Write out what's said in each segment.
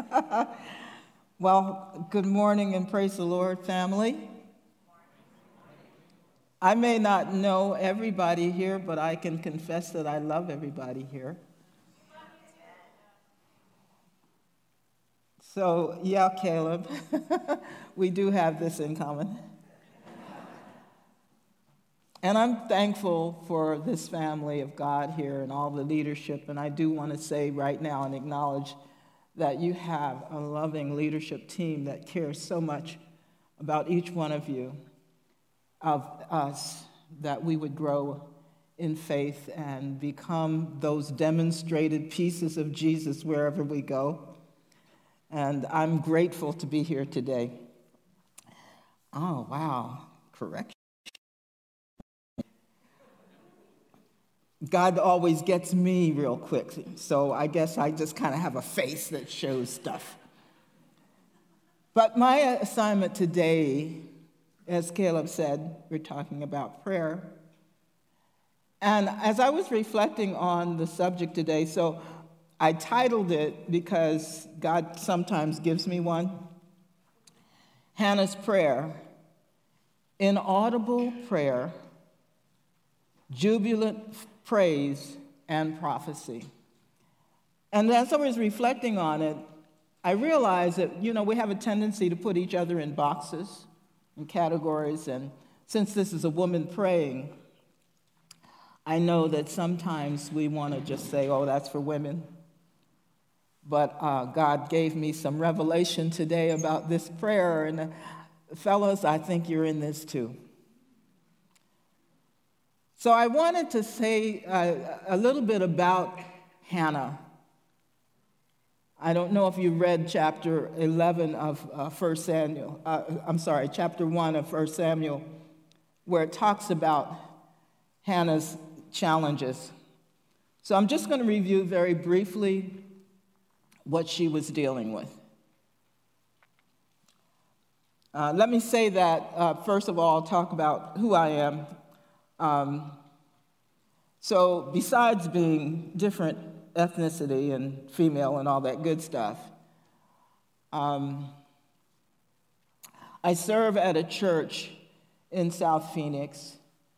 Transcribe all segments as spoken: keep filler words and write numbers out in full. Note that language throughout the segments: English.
Well, good morning and praise the Lord, family. I may not know everybody here, but I can confess that I love everybody here. So, yeah, Caleb, we do have this in common. And I'm thankful for this family of God here and all the leadership. And I do want to say right now and acknowledge that you have a loving leadership team that cares so much about each one of you, of us, that we would grow in faith and become those demonstrated pieces of Jesus wherever we go. And I'm grateful to be here today. Oh, wow, correction. God always gets me real quick, so I guess I just kind of have a face that shows stuff. But my assignment today, as Caleb said, we're talking about prayer. And as I was reflecting on the subject today, so I titled it, because God sometimes gives me one, Hannah's Prayer, Inaudible Prayer, Jubilant Praise and Prophecy. And as I was reflecting on it, I realized that, you know, we have a tendency to put each other in boxes and categories, and since this is a woman praying, I know that sometimes we want to just say, oh, that's for women. But uh, God gave me some revelation today about this prayer, and uh, fellas, I think you're in this too. So I wanted to say uh, a little bit about Hannah. I don't know if you read chapter eleven of uh, First Samuel. Uh, I'm sorry, chapter one of First Samuel, where it talks about Hannah's challenges. So I'm just going to review very briefly what she was dealing with. Uh, let me say that, uh, first of all, I'll talk about who I am. Um, so besides being different ethnicity and female and all that good stuff, um, I serve at a church in South Phoenix,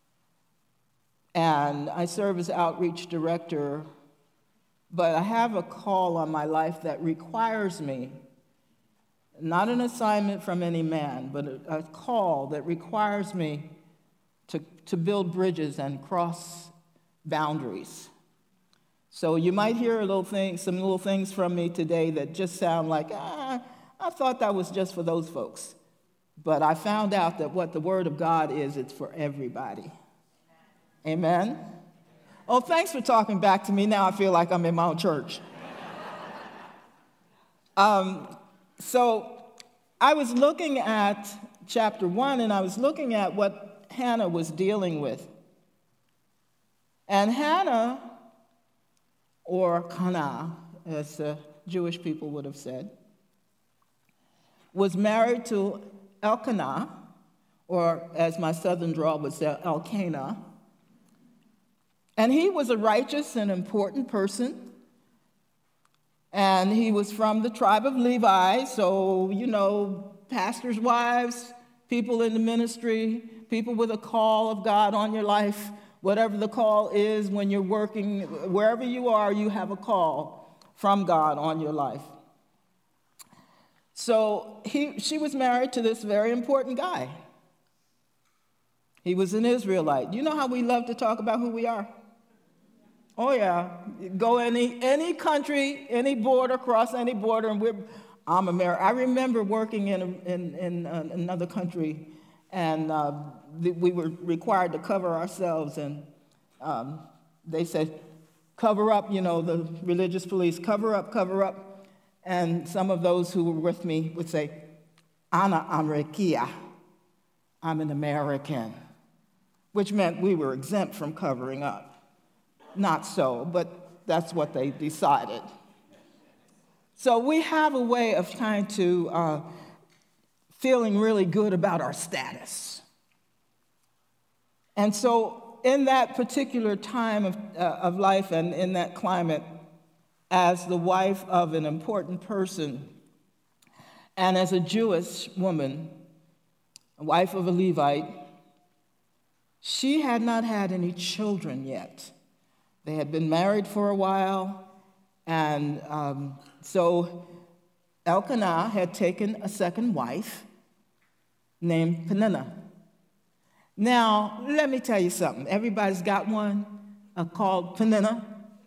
and I serve as outreach director, but I have a call on my life that requires me, not an assignment from any man, but a, a call that requires me To, to build bridges and cross boundaries. So you might hear a little thing, some little things from me today that just sound like, ah, I thought that was just for those folks. But I found out that what the Word of God is, it's for everybody. Amen? Oh, thanks for talking back to me. Now I feel like I'm in my own church. um, so I was looking at chapter one, and I was looking at what Hannah was dealing with. And Hannah, or Kana, as the Jewish people would have said, was married to Elkanah, or as my southern drawl would say, Elkanah. And he was a righteous and important person. And he was from the tribe of Levi, so, you know, pastors' wives, people in the ministry, people with a call of God on your life, whatever the call is when you're working, wherever you are, you have a call from God on your life. So he, she was married to this very important guy. He was an Israelite. You know how we love to talk about who we are? Oh, yeah. Go any any country, any border, cross any border, and we're, I'm American. I remember working in, a, in, in uh, another country, and uh, we were required to cover ourselves, and um, they said, cover up, you know, the religious police, cover up, cover up. And some of those who were with me would say, Ana Amerikia, I'm an American, which meant we were exempt from covering up. Not so, but that's what they decided. So we have a way of trying to uh, feeling really good about our status. And so in that particular time of, uh, of life and in that climate, as the wife of an important person, And as a Jewish woman, wife of a Levite, she had not had any children yet. They had been married for a while, and um, so Elkanah had taken a second wife named Peninnah. Now, let me tell you something. Everybody's got one uh, called Peninnah.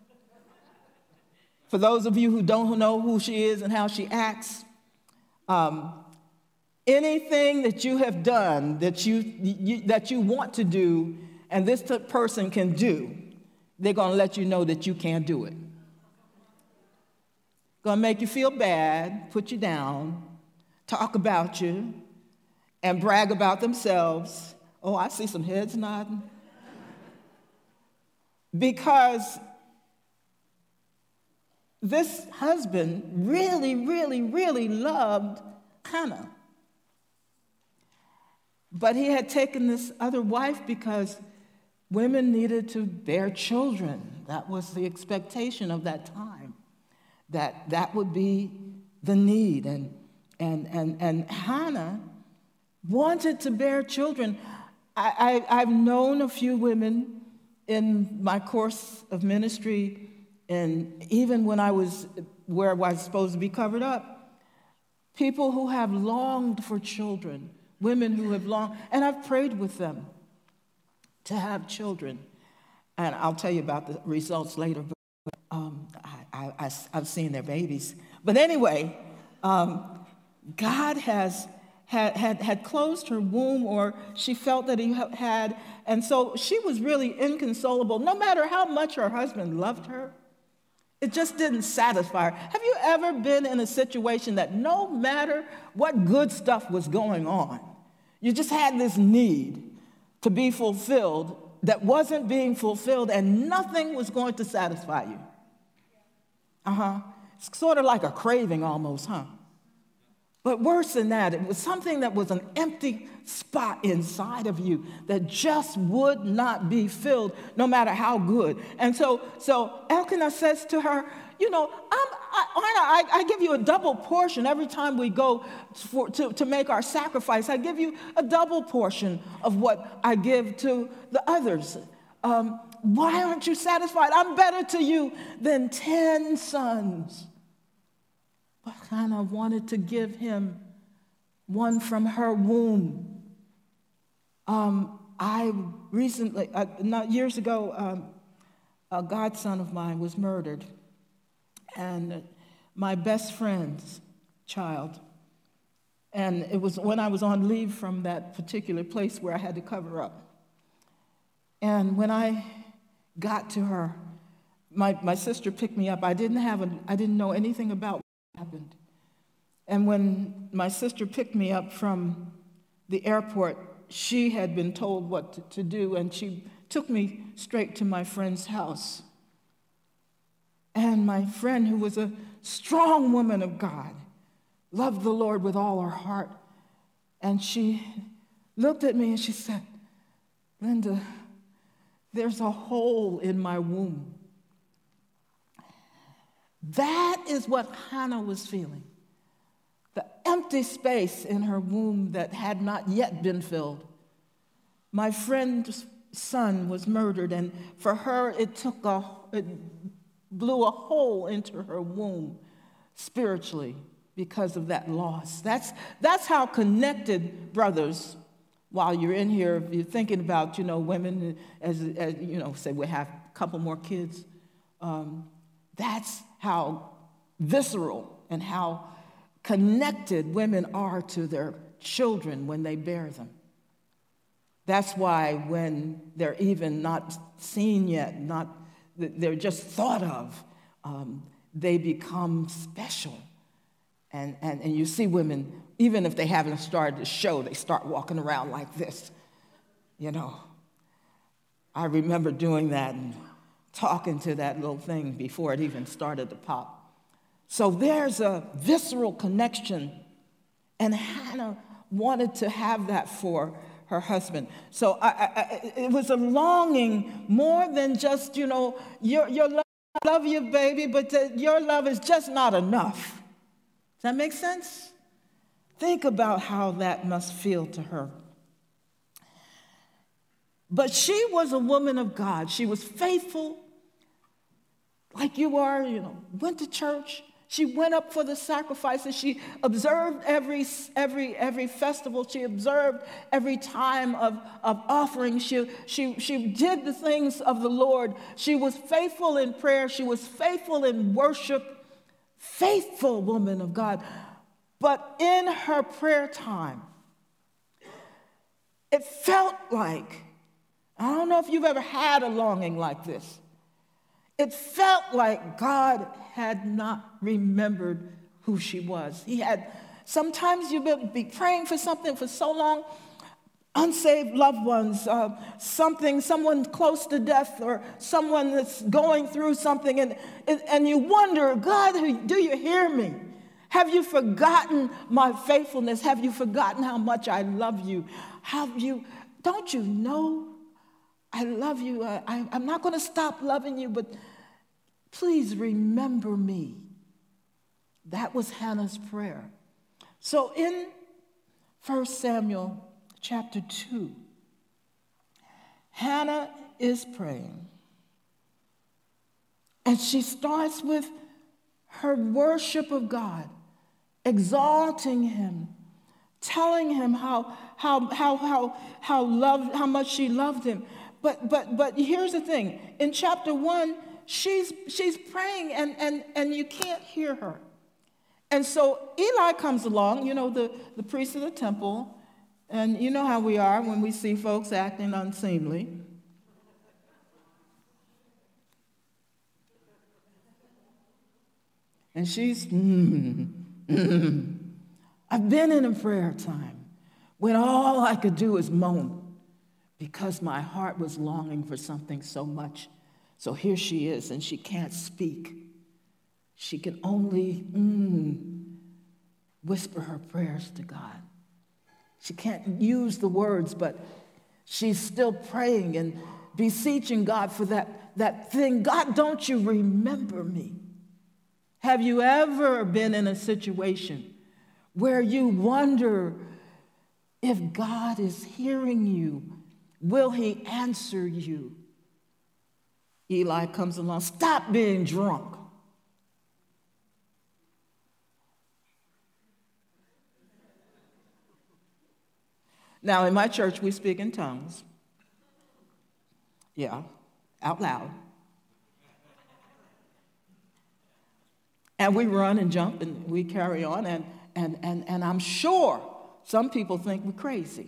For those of you who don't know who she is and how she acts, um, anything that you have done that you, you, that you want to do and this t- person can do, they're going to let you know that you can't do it. Going to make you feel bad, put you down, talk about you, and brag about themselves. Oh, I see some heads nodding. Because this husband really, really, really loved Hannah. But he had taken this other wife because women needed to bear children. That was the expectation of that time, that that would be the need. And, and, and, and Hannah wanted to bear children. I, I, I've known a few women in my course of ministry, and even when I was where I was supposed to be covered up, people who have longed for children, women who have longed, and I've prayed with them to have children. And I'll tell you about the results later, but um, I, I, I've seen their babies. But anyway, um, God has had, had, had closed her womb, or she felt that he had, and so she was really inconsolable. No matter how much her husband loved her, it just didn't satisfy her. Have you ever been in a situation that no matter what good stuff was going on, you just had this need to be fulfilled that wasn't being fulfilled, and nothing was going to satisfy you? Uh-huh. It's sort of like a craving almost, huh? But worse than that, it was something that was an empty spot inside of you that just would not be filled no matter how good. And so, so Elkanah says to her, you know, I'm, I, I, I give you a double portion every time we go for, to, to make our sacrifice. I give you a double portion of what I give to the others. Um, why aren't you satisfied? I'm better to you than ten sons. But Hannah wanted to give him one from her womb. Um, I recently, uh, not years ago, um, a godson of mine was murdered. And my best friend's child. And it was when I was on leave from that particular place where I had to cover up. And when I got to her, my, my sister picked me up. I didn't have a, I didn't know anything about happened. And when my sister picked me up from the airport, she had been told what to, to do, and she took me straight to my friend's house. And my friend, who was a strong woman of God, loved the Lord with all her heart, and she looked at me and she said, Linda, there's a hole in my womb. That is what Hannah was feeling. The empty space in her womb that had not yet been filled. My friend's son was murdered, and for her, it took a, it blew a hole into her womb spiritually because of that loss. That's, that's how connected, brothers, while you're in here, if you're thinking about, you know, women, as, as you know, say we have a couple more kids, um, that's how visceral and how connected women are to their children when they bear them. That's why when they're even not seen yet, not they're just thought of, um, they become special. And, and, and you see women, even if they haven't started to show, they start walking around like this, you know. I remember doing that and talking to that little thing before it even started to pop. So there's a visceral connection, and Hannah wanted to have that for her husband. So I, I, it was a longing more than just, you know, your, your love, I love you, baby, but the, your love is just not enough. Does that make sense? Think about how that must feel to her. But she was a woman of God. She was faithful, like you are, you know, went to church. She went up for the sacrifices. She observed every, every, every festival. She observed every time of, of offering. She, she, she did the things of the Lord. She was faithful in prayer. She was faithful in worship. Faithful woman of God. But in her prayer time, it felt like, I don't know if you've ever had a longing like this. It felt like God had not remembered who she was. He had, sometimes you'll be praying for something for so long, unsaved loved ones, uh, something, someone close to death, or someone that's going through something, and, and you wonder, God, do you hear me? Have you forgotten my faithfulness? Have you forgotten how much I love you? Have you, don't you know I love you? I, I, I'm not going to stop loving you, but please remember me. That was Hannah's prayer. So in First Samuel chapter two, Hannah is praying. And she starts with her worship of God, exalting him, telling him how, how, how, how, how, loved, how much she loved him. But, but, but here's the thing. In chapter one, she's, she's praying, and, and, and you can't hear her. And so Eli comes along, you know, the, the priest of the temple, and you know how we are when we see folks acting unseemly. And she's, mm, mm. I've been in a prayer time when all I could do is moan because my heart was longing for something so much. So here she is, and she can't speak. She can only mm, whisper her prayers to God. She can't use the words, but she's still praying and beseeching God for that, that thing. God, don't you remember me? Have you ever been in a situation where you wonder if God is hearing you? Will he answer you? Eli comes along. Stop being drunk. Now, in my church, we speak in tongues. Yeah, out loud. And we run and jump and we carry on, and, and, and, and I'm sure some people think we're crazy.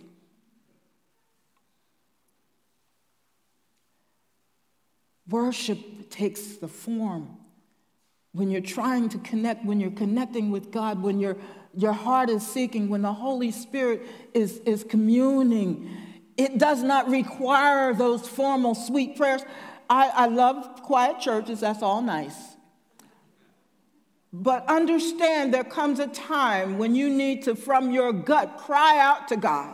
Worship takes the form when you're trying to connect, when you're connecting with God, when your your heart is seeking, when the Holy Spirit is, is communing. It does not require those formal, sweet prayers. I, I love quiet churches, that's all nice. But understand there comes a time when you need to, from your gut, cry out to God.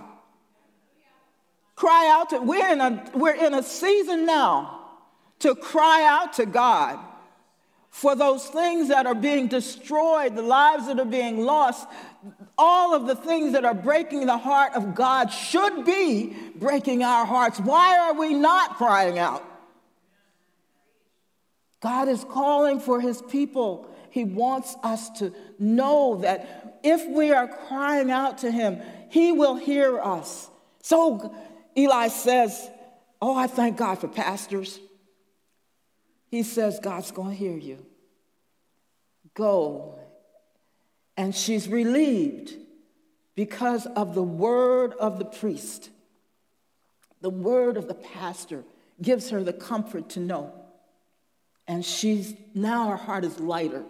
Cry out to, we're in a, we're in a season now to cry out to God for those things that are being destroyed, the lives that are being lost, all of the things that are breaking the heart of God should be breaking our hearts. Why are we not crying out? God is calling for his people. He wants us to know that if we are crying out to him, he will hear us. So Eli says, oh, I thank God for pastors. He says, God's going to hear you. Go. And she's relieved because of the word of the priest. The word of the pastor gives her the comfort to know. And she's, now her heart is lighter.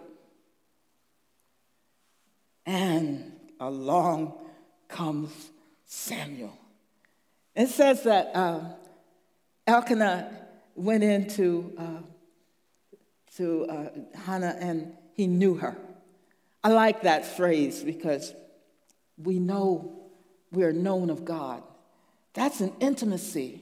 And along comes Samuel. It says that uh, Elkanah went into uh, to uh, Hannah and he knew her. I like that phrase because we know we are known of God. That's an intimacy.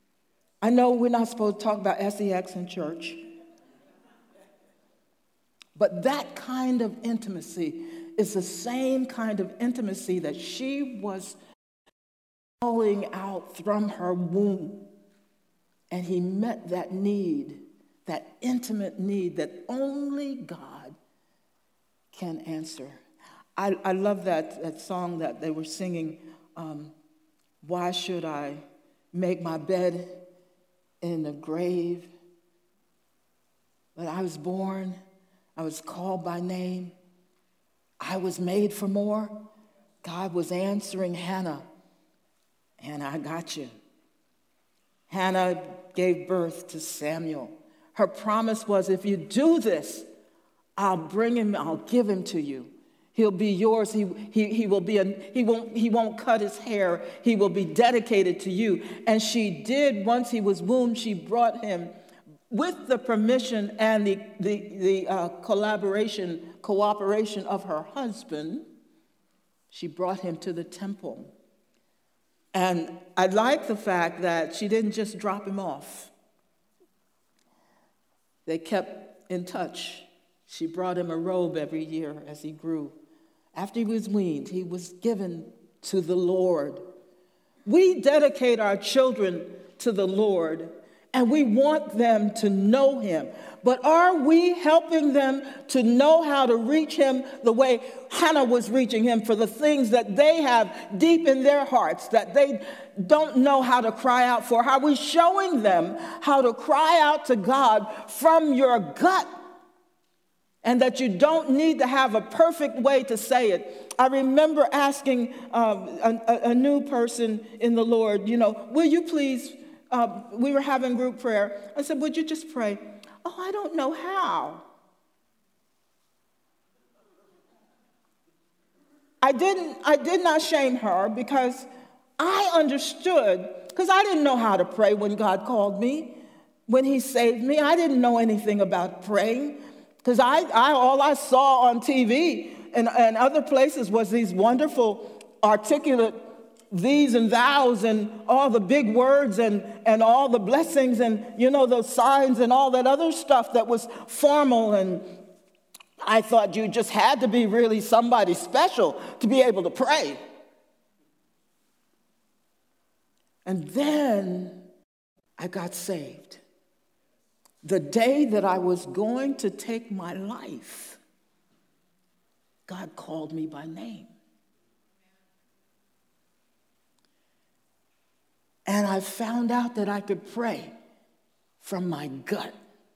I know we're not supposed to talk about S E X in church, But that kind of intimacy is the same kind of intimacy that she was calling out from her womb. And he met that need, that intimate need that only God can answer. I, I love that, that song that they were singing, um, why should I make my bed in the grave? When I was born, I was called by name. I was made for more. God was answering Hannah, and I got you. Hannah gave birth to Samuel. Her promise was, if you do this, I'll bring him, I'll give him to you. He'll be yours. He, he, he, will be a, he, won't, he won't cut his hair. He will be dedicated to you. And she did. Once he was weaned, she brought him with the permission and the, the, the uh, collaboration, cooperation of her husband. She brought him to the temple. And I like the fact that she didn't just drop him off. They kept in touch. She brought him a robe every year as he grew. After he was weaned, he was given to the Lord. We dedicate our children to the Lord, and we want them to know him. But are we helping them to know how to reach him the way Hannah was reaching him for the things that they have deep in their hearts that they don't know how to cry out for? Are we showing them how to cry out to God from your gut? And that you don't need to have a perfect way to say it. I remember asking um, a, a new person in the Lord, you know, will you please, uh, we were having group prayer. I said, would you just pray? Oh, I don't know how. I didn't, I did not shame her because I understood, because I didn't know how to pray when God called me, when he saved me. I didn't know anything about praying. Because I, I, all I saw on T V and, and other places was these wonderful, articulate these and thous and all the big words and, and all the blessings and, you know, those signs and all that other stuff that was formal. And I thought you just had to be really somebody special to be able to pray. And then I got saved. The day that I was going to take my life, God called me by name. And I found out that I could pray from my gut.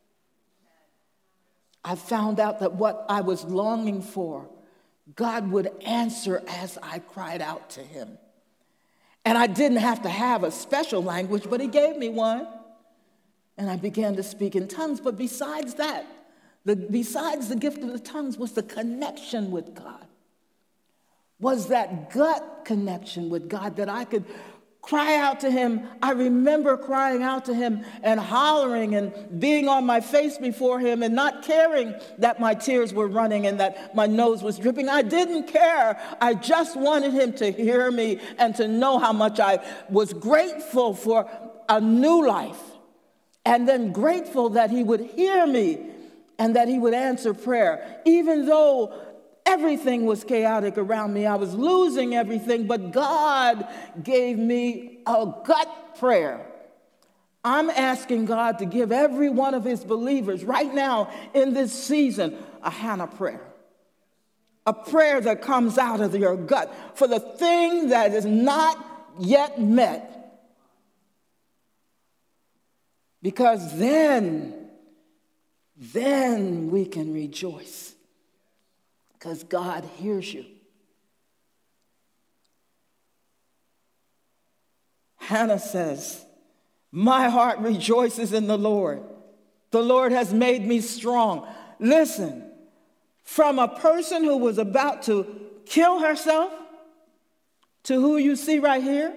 I found out that what I was longing for, God would answer as I cried out to him. And I didn't have to have a special language, but he gave me one. And I began to speak in tongues. But besides that, the, besides the gift of the tongues was the connection with God. Was that gut connection with God that I could cry out to him. I remember crying out to him and hollering and being on my face before him and not caring that my tears were running and that my nose was dripping. I didn't care. I just wanted him to hear me and to know how much I was grateful for a new life. And then grateful that he would hear me and that he would answer prayer. Even though everything was chaotic around me, I was losing everything, but God gave me a gut prayer. I'm asking God to give every one of his believers right now in this season a Hannah prayer. A prayer that comes out of your gut for the thing that is not yet met. Because then, then we can rejoice. Because God hears you. Hannah says, my heart rejoices in the Lord. The Lord has made me strong. Listen, from a person who was about to kill herself to who you see right here,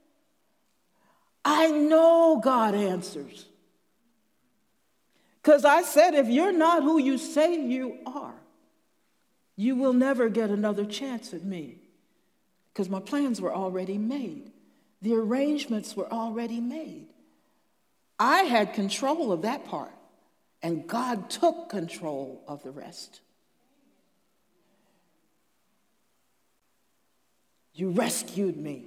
I know God answers. Because I said, if you're not who you say you are, you will never get another chance at me. Because my plans were already made. The arrangements were already made. I had control of that part. And God took control of the rest. You rescued me.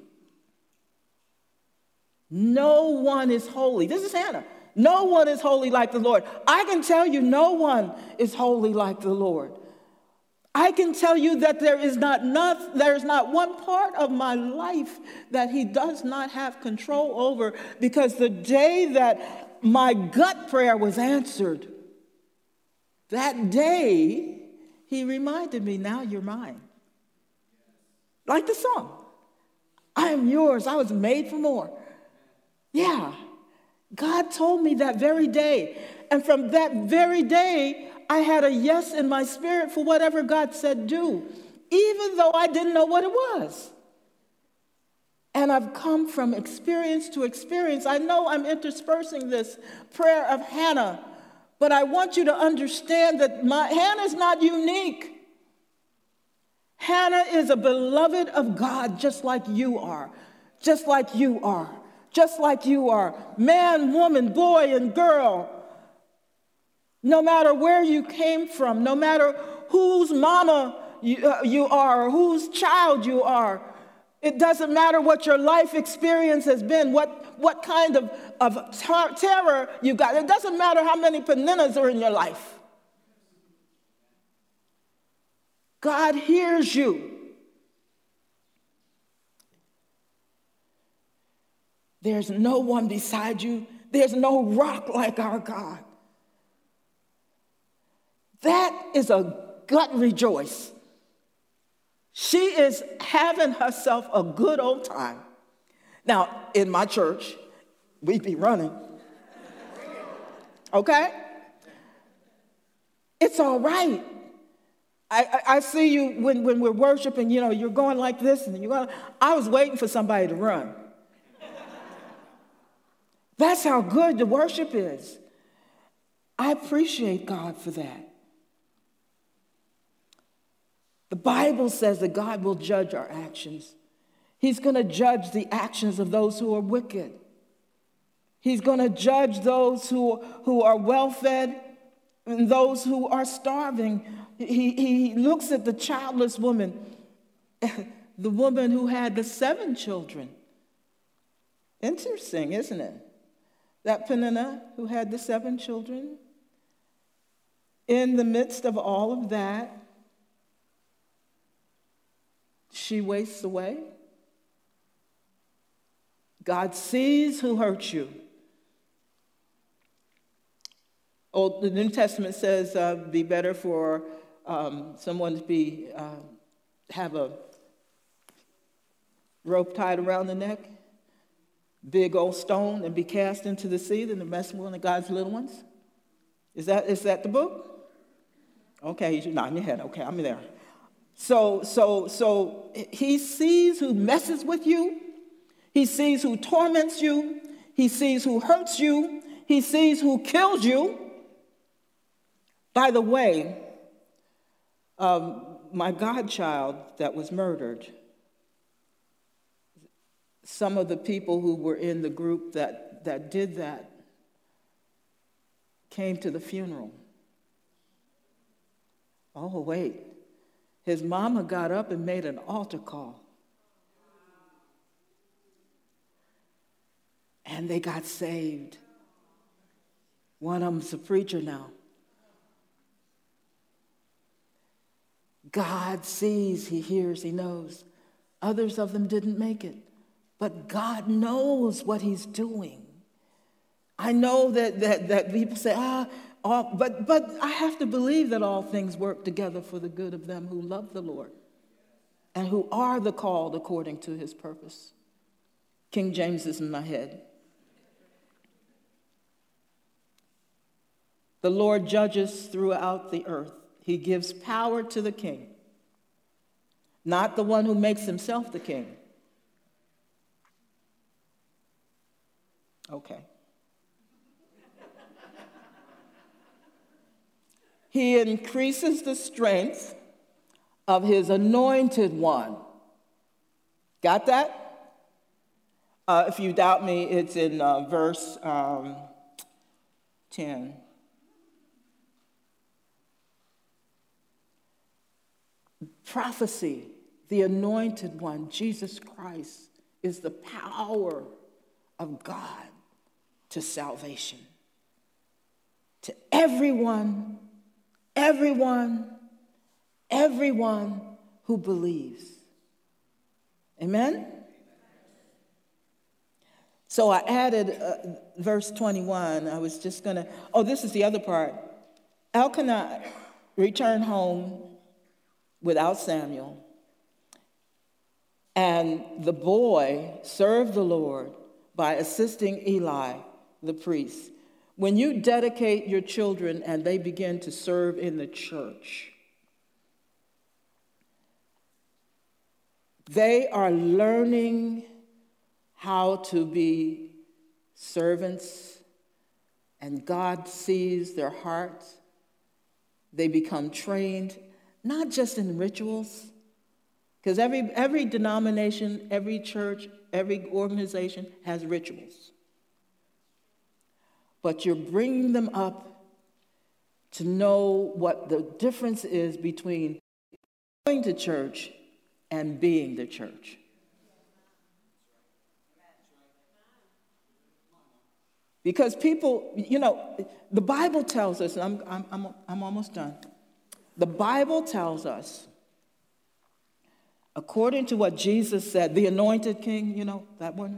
No one is holy. This is Hannah. No one is holy like the Lord. I can tell you no one is holy like the Lord. I can tell you that there is not enough, there is not one part of my life that he does not have control over, because the day that my gut prayer was answered, that day he reminded me, now you're mine. Like the song, I am yours, I was made for more. Yeah, God told me that very day. And from that very day, I had a yes in my spirit for whatever God said do, even though I didn't know what it was. And I've come from experience to experience. I know I'm interspersing this prayer of Hannah, but I want you to understand that my, Hannah's not unique. Hannah is a beloved of God, just like you are, just like you are, just like you are. Man, woman, boy, and girl. No matter where you came from, no matter whose mama you, uh, you are, or whose child you are, it doesn't matter what your life experience has been, what, what kind of, of ter- terror you got. It doesn't matter how many paninas are in your life. God hears you. There's no one beside you. There's no rock like our God. That is a gut rejoice. She is having herself a good old time. Now, in my church, we be running. Okay? It's all right. I, I, I see you when, when we're worshiping, you know, you're going like this, and you're going, I was waiting for somebody to run. That's how good the worship is. I appreciate God for that. The Bible says that God will judge our actions. He's going to judge the actions of those who are wicked. He's going to judge those who, who are well-fed and those who are starving. He, he looks at the childless woman, the woman who had the seven children. Interesting, isn't it? That Peninnah who had the seven children. In the midst of all of that, she wastes away. God sees who hurt you. Oh, the New Testament says, uh, be better for um, someone to be uh, have a rope tied around the neck, big old stone, and be cast into the sea than to mess with one of God's little ones. Is that is that the book? Okay, you're nodding your head. Okay, I'm there. So, so, so he sees who messes with you. He sees who torments you. He sees who hurts you. He sees who kills you. By the way, um, my godchild that was murdered, some of the people who were in the group that, that did that came to the funeral. Oh, wait. His mama got up and made an altar call. And they got saved. One of them's a preacher now. God sees, he hears, he knows. Others of them didn't make it. But God knows what he's doing. I know that, that, that people say, ah, all, but, but I have to believe that all things work together for the good of them who love the Lord and who are the called according to his purpose. King James is in my head. The Lord judges throughout the earth. He gives power to the king, not the one who makes himself the king. Okay. He increases the strength of his anointed one. Got that? Uh, if you doubt me, it's in uh, verse um, ten. prophecy, the anointed one, Jesus Christ, is the power of God to salvation. To everyone, everyone, everyone who believes. Amen? So I added uh, verse twenty-one. I was just going to, oh, this is the other part. Elkanah returned home without Samuel, and the boy served the Lord by assisting Eli, the priest. When you dedicate your children and they begin to serve in the church, they are learning how to be servants, and God sees their hearts. They become trained, not just in rituals, because every, every denomination, every church, every organization has rituals. But you're bringing them up to know what the difference is between going to church and being the church. Because people, you know, the Bible tells us, and I'm, I'm, I'm, I'm almost done. The Bible tells us, according to what Jesus said, the anointed king, you know, that one.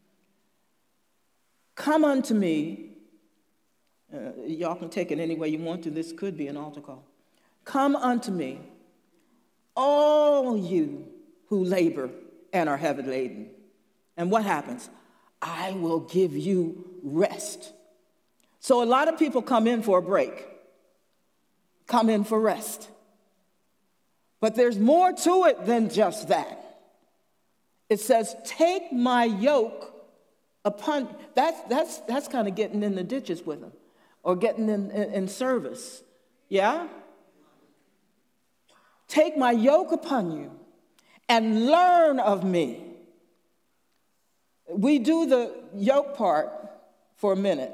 Come unto me. Uh, y'all can take it any way you want to. This could be an altar call. Come unto me, all you who labor and are heavy laden. And what happens? I will give you rest. So a lot of people come in for a break, come in for rest. But there's more to it than just that. It says, take my yoke upon, that's, that's, that's kind of getting in the ditches with them, or getting in, in, in service. Yeah? Take my yoke upon you and learn of me. We do the yoke part for a minute.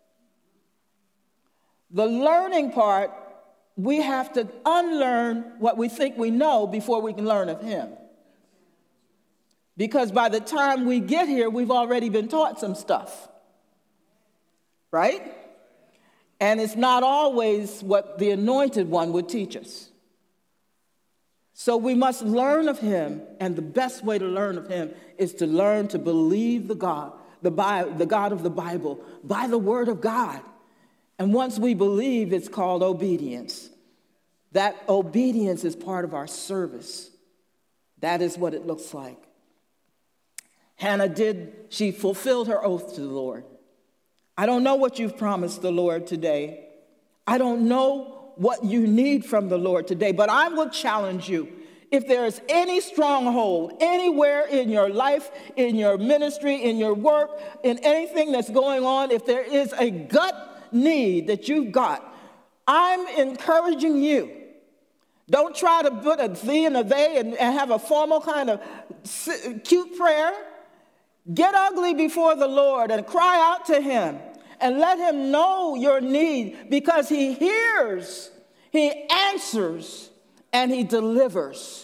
The learning part, we have to unlearn what we think we know before we can learn of him. Because by the time we get here, we've already been taught some stuff. Right? And it's not always what the anointed one would teach us. So we must learn of him, and the best way to learn of him is to learn to believe the God, the, Bible, the God of the Bible, by the word of God. And once we believe, it's called obedience. That obedience is part of our service. That is what it looks like. Hannah did, she fulfilled her oath to the Lord. I don't know what you've promised the Lord today. I don't know what you need from the Lord today, but I will challenge you. If there is any stronghold anywhere in your life, in your ministry, in your work, in anything that's going on, if there is a gut need that you've got, I'm encouraging you. Don't try to put a thee and a they and, and have a formal kind of cute prayer. Get ugly before the Lord and cry out to him. And let him know your need, because he hears, he answers, and he delivers.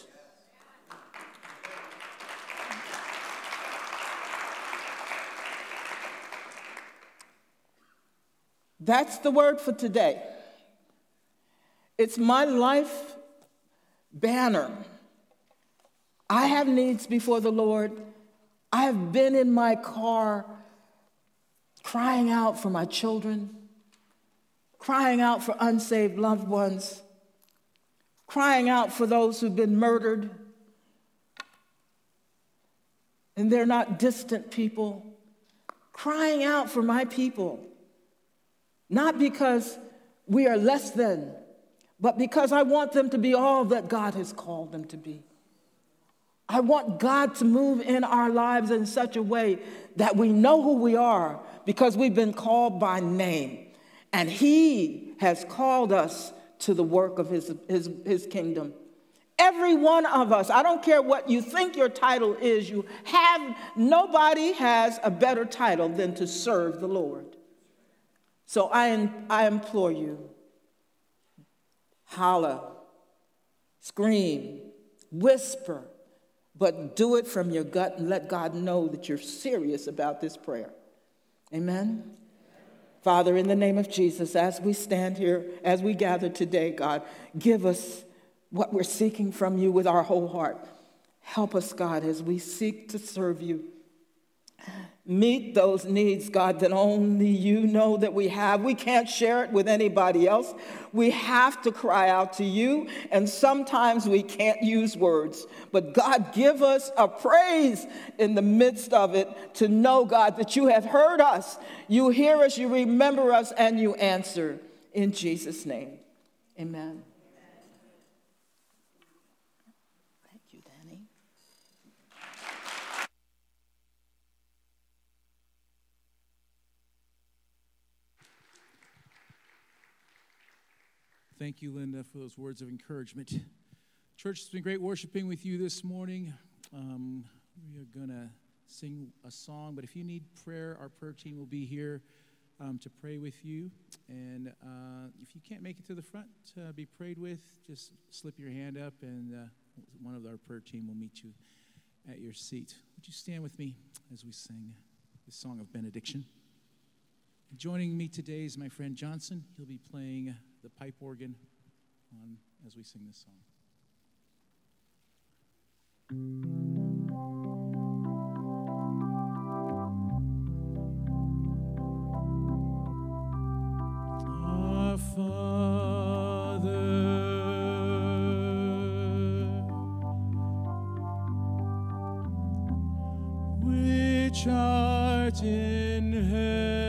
That's the word for today. It's my life banner. I have needs before the Lord. I have been in my car crying out for my children, crying out for unsaved loved ones, crying out for those who've been murdered. And they're not distant people, crying out for my people, not because we are less than, but because I want them to be all that God has called them to be. I want God to move in our lives in such a way that we know who we are, because we've been called by name. And he has called us to the work of his, his, his kingdom. Every one of us, I don't care what you think your title is, you have, nobody has a better title than to serve the Lord. So I, I implore you, holler, scream, whisper, but do it from your gut and let God know that you're serious about this prayer. Amen? Father, in the name of Jesus, as we stand here, as we gather today, God, give us what we're seeking from you with our whole heart. Help us, God, as we seek to serve you. Meet those needs, God, that only you know that we have. We can't share it with anybody else. We have to cry out to you, and sometimes we can't use words. But God, give us a praise in the midst of it to know, God, that you have heard us. You hear us, you remember us, and you answer. In Jesus' name, amen. Thank you, Linda, for those words of encouragement. Church, it's been great worshiping with you this morning. Um, we are going to sing a song, but if you need prayer, our prayer team will be here um, to pray with you. And uh, if you can't make it to the front to be prayed with, just slip your hand up, and uh, one of our prayer team will meet you at your seat. Would you stand with me as we sing this song of benediction? Joining me today is my friend Johnson. He'll be playing the pipe organ on, as we sing this song. Our Father, which art in heaven,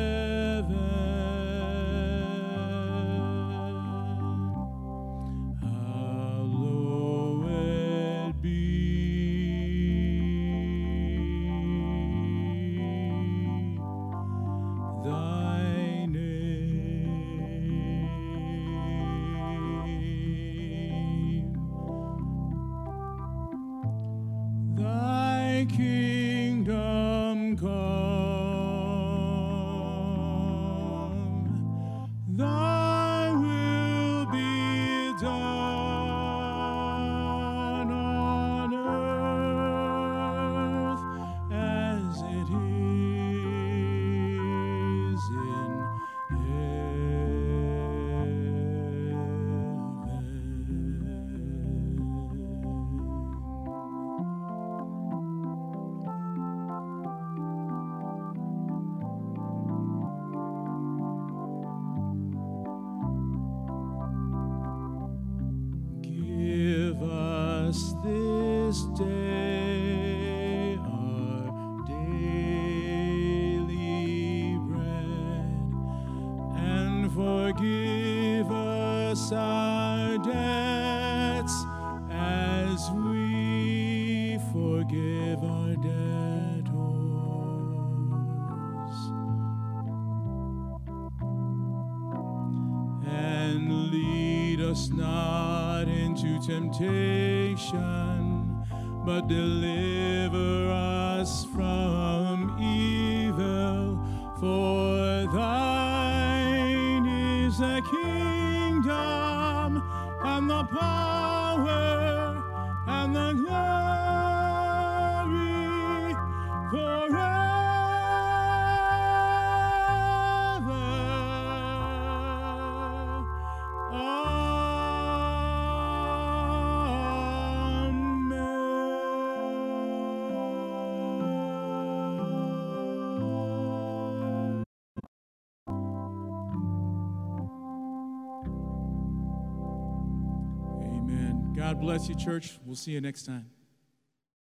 this day our daily bread, and forgive us our debts as we forgive our debtors. And lead us not into temptation, but deliver us from evil. For thine is the kingdom, and the power, and the glory forever. God bless you, church. We'll see you next time.